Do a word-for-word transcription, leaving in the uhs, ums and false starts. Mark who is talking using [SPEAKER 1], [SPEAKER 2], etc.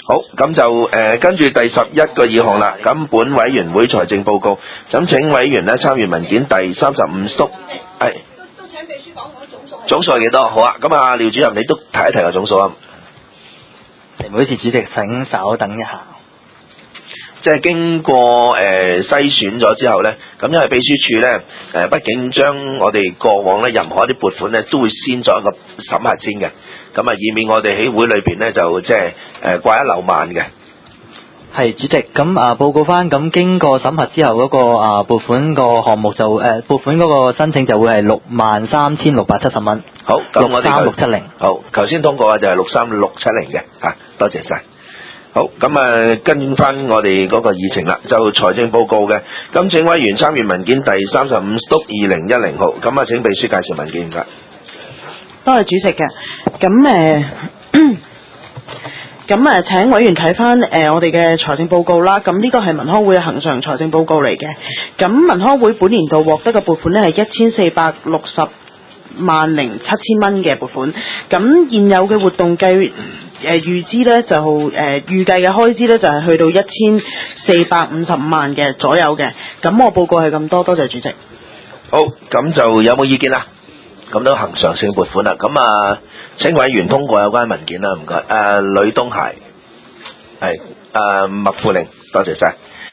[SPEAKER 1] 好，咁就誒跟住第十一個議項啦。咁本委員會財政報告，咁請委員咧參閱文件第三十五縮，係
[SPEAKER 2] 都請秘書講講總數係
[SPEAKER 1] 總數係幾多？好啊，咁啊廖主任你都提一提個總數啊。
[SPEAKER 3] 唔好意思，主席請稍等一下。
[SPEAKER 1] 即係經過誒、呃、篩選咗之後咧，咁因為秘書處咧誒，畢竟將我哋過往咧任何一啲撥款咧，都會先做一個審核先嘅，咁啊以免我哋喺會裏邊咧就即係誒掛一漏萬嘅。
[SPEAKER 3] 係主席，咁啊報告翻，咁經過審核之後嗰、那個啊撥款個項目就誒、呃、撥款嗰個申請就會係六萬三千六百七十蚊。
[SPEAKER 1] 好，咁我哋
[SPEAKER 3] 六三六七零。
[SPEAKER 1] 好，頭先通過嘅就係六三六七零嘅嚇，多謝晒。好，咁啊跟翻我哋嗰個議程啦，就財政報告嘅，咁請委員參閱文件第三十五篤二零一零號，咁啊請秘書介紹文件㗎。
[SPEAKER 4] 多謝主席嘅，咁誒，咁誒請委員睇翻誒我哋嘅財政報告啦，咁呢個係民康會嘅恆常財政報告嚟嘅，咁民康會本年度獲得嘅撥款呢係一千四百六十萬零七千蚊嘅撥款，咁現有嘅活動計誒、呃、預支咧就誒、呃、預計嘅開支咧就係、是、去到一千四百五十五萬嘅左右嘅，咁我報告係咁多，多謝主席。
[SPEAKER 1] 好，咁就有冇意見啦？咁都恒常性撥款啦，咁啊請委員通過有關文件啦，唔該。誒呂東孩係誒麥富玲，多謝晒。